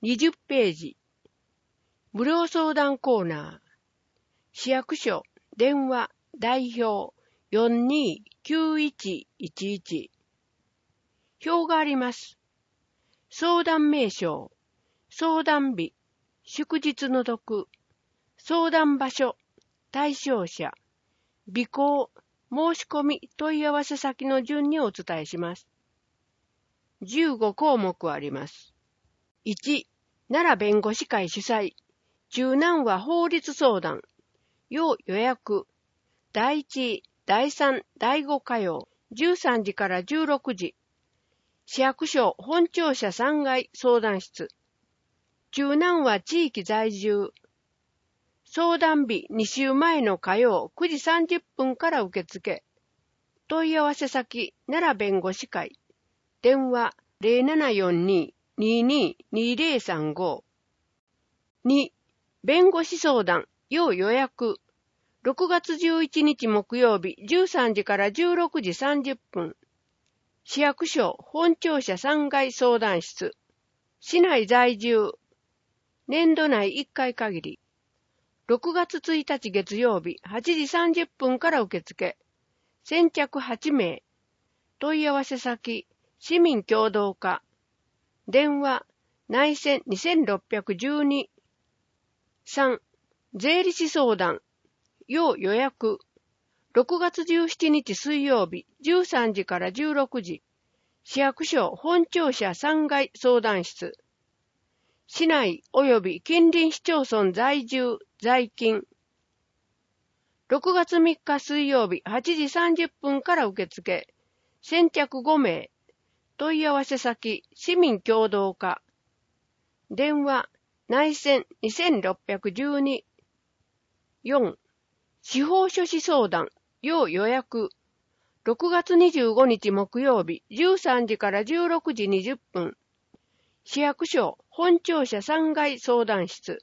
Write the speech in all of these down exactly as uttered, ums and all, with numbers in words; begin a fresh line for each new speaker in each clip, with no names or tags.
にじゅっページ。無料相談コーナー。市役所、電話、代表、よんにーきゅういちいちいち。表があります。相談名称、相談日、祝日の読、相談場所、対象者、備考、申し込み、問い合わせ先の順にお伝えします。じゅうごこうもくあります。いち、奈良弁護士会主催、中南和法律相談、要予約、だいいち、だいさん、だいご火曜、じゅうさんじからじゅうろくじ、市役所本庁舎さんがい相談室、中南和地域在住、相談日にしゅうまえの火曜くじさんじゅっぷんから受付、問い合わせ先、奈良弁護士会、電話 ゼロななよんに にーにーにーゼロさんご。に、弁護士相談、要予約、ろくがつじゅういちにち木曜日じゅうさんじからじゅうろくじさんじゅっぷん、市役所本庁舎さんがい相談室、市内在住、年度内いっかい限り、ろくがつついたち月曜日はちじさんじゅっぷんから受付、先着はちめい、問い合わせ先、市民協働課、電話、内線にせんろっぴゃくじゅうに。さん、税理士相談、要予約、ろくがつじゅうしちにち水曜日じゅうさんじからじゅうろくじ、市役所本庁舎さんがい相談室、市内及び近隣市町村在住、在勤、ろくがつみっか水曜日はちじさんじゅっぷんから受付、先着ごめい、問い合わせ先、市民協働課、電話、内線にせんろっぴゃくじゅうに。よん、司法書士相談、要予約、ろくがつにじゅうごにち木曜日じゅうさんじからじゅうろくじにじゅっぷん、市役所本庁舎さんがい相談室、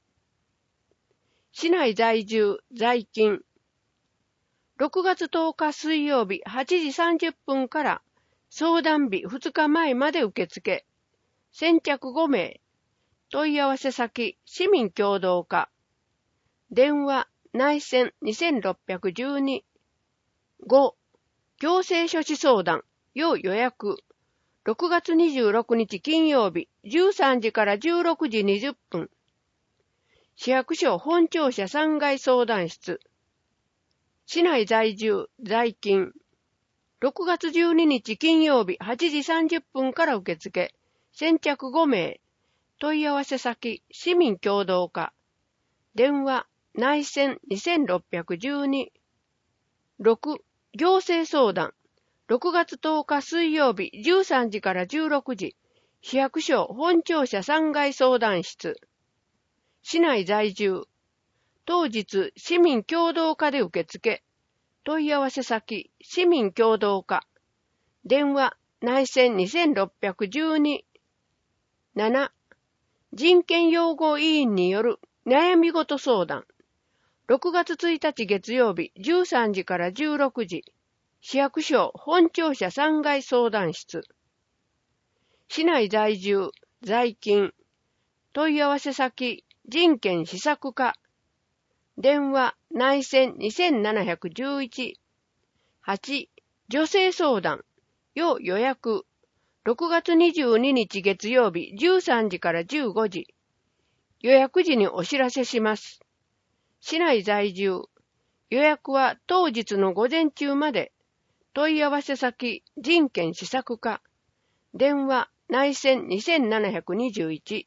市内在住、在勤、ろくがつとおか水曜日はちじさんじゅっぷんから相談日ふつかまえまで受付、先着ごめい、問い合わせ先、市民協働課、電話、内線にせんろっぴゃくじゅうに。ご、行政書士相談、要予約、ろくがつにじゅうろくにち金曜日じゅうさんじからじゅうろくじにじゅっぷん、市役所本庁舎さんがい相談室、市内在住、在勤、ろくがつじゅうににち金曜日はちじさんじゅっぷんから受付、先着ごめい、問い合わせ先、市民協働課、電話、内線にせんろっぴゃくじゅうに。ろく、行政相談、ろくがつとおか水曜日じゅうさんじからじゅうろくじ、市役所本庁舎さんがい相談室、市内在住、当日市民協働課で受付、問い合わせ先、市民協働課、電話、内線にせんろっぴゃくじゅうに。なな、人権擁護委員による悩み事相談、ろくがつついたち月曜日じゅうさんじからじゅうろくじ、市役所本庁舎さんがい相談室、市内在住、在勤、問い合わせ先、人権施策課、電話、内線にせんななひゃくじゅういち。はち、女性相談、要予約、ろくがつにじゅうににち月曜日じゅうさんじからじゅうごじ、予約時にお知らせします。市内在住、予約は当日の午前中まで、問い合わせ先、人権施策課、電話、内線にせんななひゃくにじゅういち。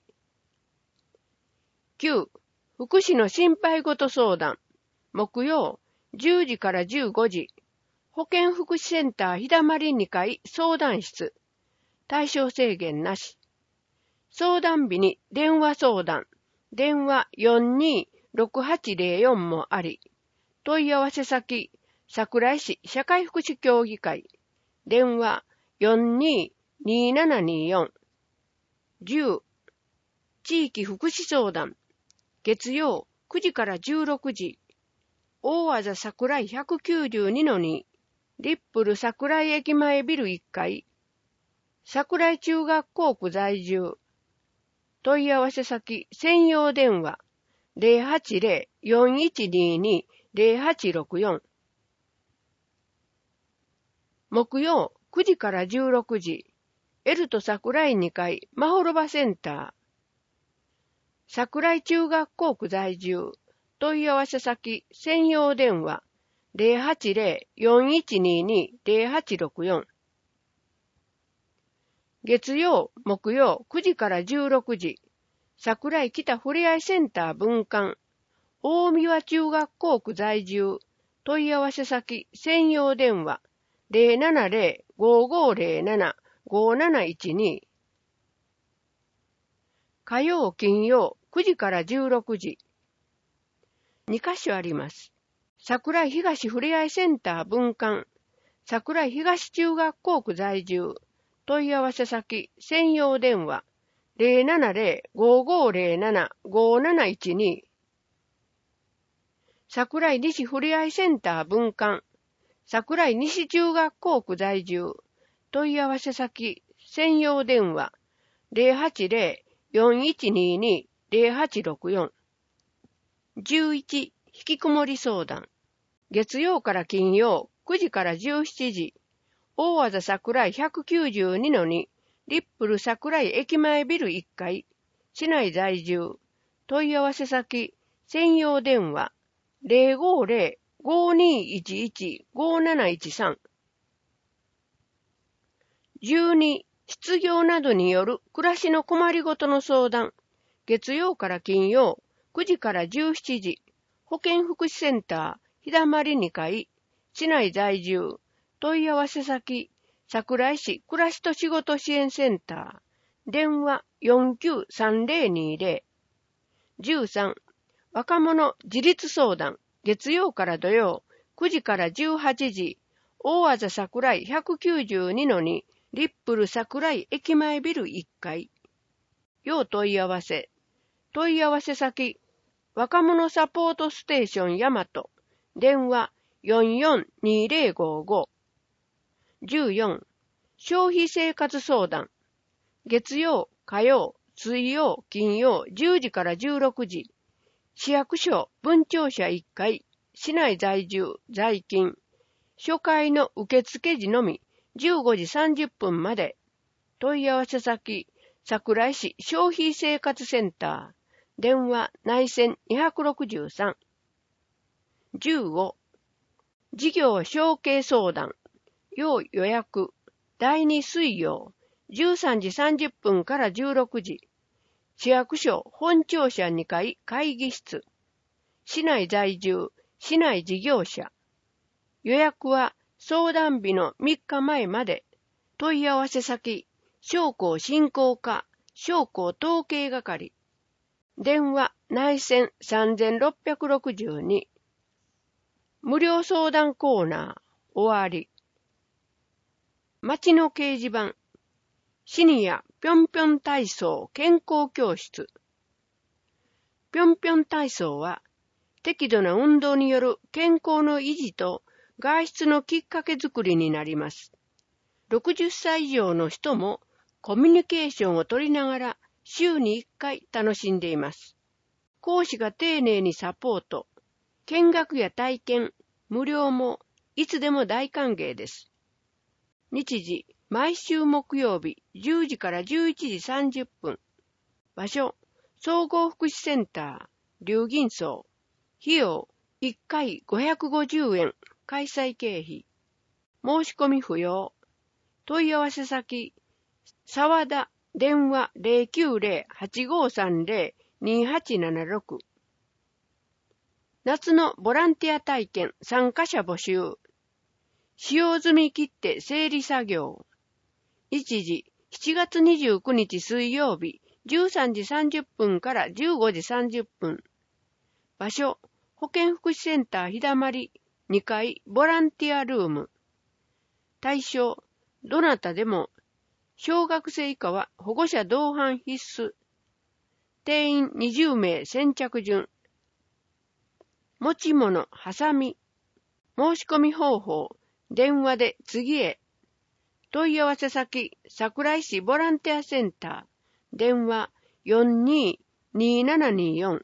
きゅう、福祉の心配事相談、木曜、じゅうじからじゅうごじ、保健福祉センター日だまりにかい相談室、対象制限なし。相談日に電話相談、電話よんにーろくはちゼロよんもあり、問い合わせ先、桜井市社会福祉協議会、電話よんにーにーななにーよん。じゅう、地域福祉相談、月曜くじからじゅうろくじ、大和桜井ひゃくきゅうじゅうにのに、リップル桜井駅前ビルいっかい、桜井中学校区在住、 問い合わせ先、専用電話、ゼロはちゼロ よんいちにに ゼロはちろくよん。木曜くじからじゅうろくじ、エルト桜井にかい、まほろばセンター。桜井中学校区在住、問い合わせ先、専用電話、ゼロはちゼロ よんいちにに ゼロはちろくよん。月曜、木曜くじからじゅうろくじ、桜井北ふれあいセンター分館、大三輪中学校区在住、問い合わせ先、専用電話、ゼロななゼロ ごごゼロなな ごなないちに。火曜、金曜くじからじゅうろくじ。にカ所あります。桜井東ふれあいセンター分館、桜井東中学校区在住、問い合わせ先、専用電話、ゼロななゼロ ごごゼロなな ごなないちに。桜井西ふれあいセンター分館、桜井西中学校区在住、問い合わせ先、専用電話、ゼロはちゼロ よんいちにに ゼロはちろくよん。じゅういち、引きこもり相談。月曜から金曜、くじからじゅうしちじ、大和田桜井ひゃくきゅうじゅうにのに、リップル桜井駅前ビルいっかい、市内在住、問い合わせ先、専用電話、ゼロごゼロ ごにいちいち ごなないちさん。じゅうに、失業などによる暮らしの困りごとの相談。月曜から金曜、くじからじゅうしちじ、保健福祉センター、日だまりにかい、市内在住、問い合わせ先、桜井市暮らしと仕事支援センター、電話 よんきゅうさんゼロにゼロ。じゅうさん、若者自立相談。月曜から土曜、くじからじゅうはちじ、大和田桜井ひゃくきゅうじゅうにのに、リップル桜井駅前ビルいっかい。要問い合わせ。問い合わせ先、若者サポートステーション大和。電話 よんよんにゼロごご。じゅうよん、消費生活相談。月曜、火曜、水曜、金曜、じゅうじからじゅうろくじ。市役所分庁舎いっかい、市内在住、在勤。初回の受付時のみ、じゅうごじさんじゅっぷんまで。問い合わせ先、桜井市消費生活センター。電話内線にろくさん。じゅうご、事業承継相談。要予約。だいに水曜、じゅうさんじさんじゅっぷんからじゅうろくじ。市役所本庁舎にかい会議室。市内在住、市内事業者。予約は相談日のみっかまえまで。問い合わせ先、商工振興課、商工統計係。電話内線さんろくろくに。無料相談コーナー、終わり。町の掲示板。シニアぴょんぴょん体操健康教室。ぴょんぴょん体操は、適度な運動による健康の維持と外出のきっかけづくりになります。ろくじゅっさい以上の人もコミュニケーションを取りながら週にいっかい楽しんでいます。講師が丁寧にサポート。見学や体験、無料もいつでも大歓迎です。日時、毎週木曜日じゅうじからじゅういちじさんじゅっぷん。場所、総合福祉センター、龍銀荘。費用、いっかいごひゃくごじゅうえん、開催経費。申し込み不要。問い合わせ先、沢田、電話 ゼロきゅうゼロ はちごさんゼロ にはちななろく。夏のボランティア体験参加者募集。使用済み切手整理作業。日時、しちがつにじゅうくにち水曜日、じゅうさんじさんじゅっぷんからじゅうごじさんじゅっぷん。場所、保健福祉センター日だまりにかいボランティアルーム。対象、どなたでも、小学生以下は保護者同伴必須。定員にじゅうめい先着順。持ち物、はさみ。申し込み方法、電話で次へ。問い合わせ先、桜井市ボランティアセンター。電話よんにーにーななにーよん。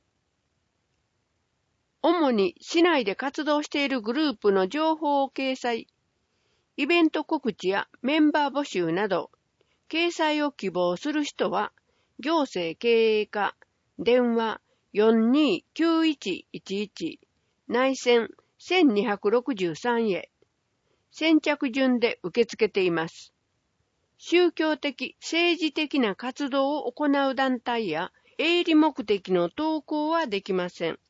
主に市内で活動しているグループの情報を掲載。イベント告知やメンバー募集など、掲載を希望する人は、行政経営課、電話 よんにーきゅういちいちいち、内線せんにひゃくろくじゅうさんへ、先着順で受け付けています。宗教的、政治的な活動を行う団体や営利目的の投稿はできません。